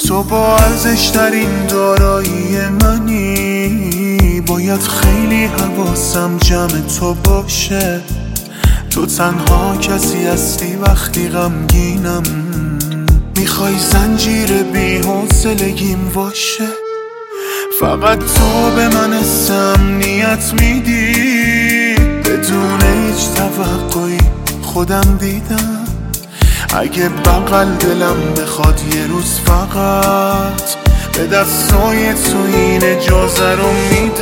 تو با ارزش‌ترین دارایی منی، باید خیلی حواسم جمع تو باشه. تو تنها کسی هستی وقتی غمگینم، میخوای زنجیر بی‌حوصلگیم باشه. فقط تو به من امنیت میدی، بدون هیچ توقعی خودم دیدم. اگه بغل دلم بخواد یه روز فقط به دستای تو این اجازه رو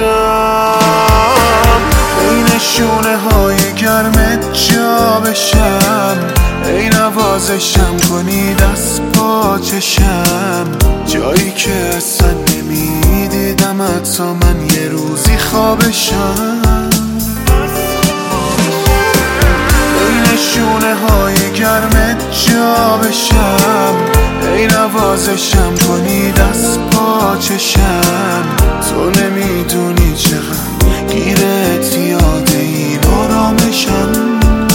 میدم. بین شونه های گرمت جا بشم، ای نوازشم کنی دست پا چشم، جایی که اصلا نمیدیدم حتی من یه روزی خوابشم. بین شونه های گرمت جا بشم، ای نوازشم کنی دست پا چشم، تو نمیدونی چقدر گیرت یاد این آرامشم.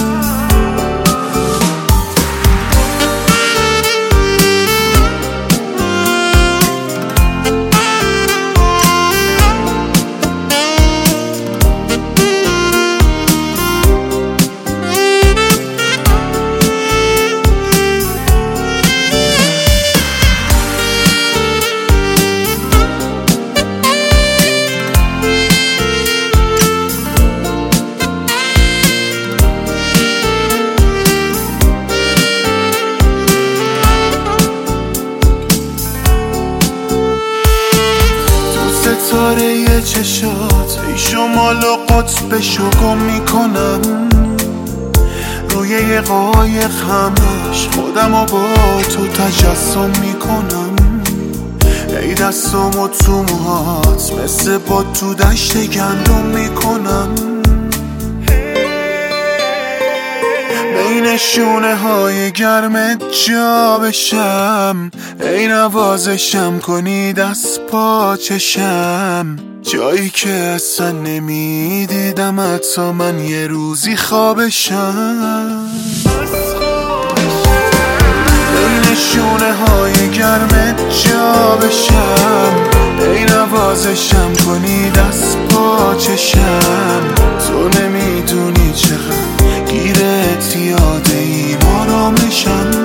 ستاره چشات ای شمال و قطبشو گم میکنم، روی یه قایق همش خودمو با تو تجسم میکنم. ای دستامو تو موهات مثل با تو دشت گندم میکنم. بین شونه های گرمت جا بشم، ای نوازشم کنی دست پا چشم، جایی که اصلا نمیدیدم حتی من یه روزی خوابشم. بین شونه های گرمت جا بشم، ای نوازشم کنی دست پا چشم، تو نمیدونی چقدر گیرت یاد این آرامشم.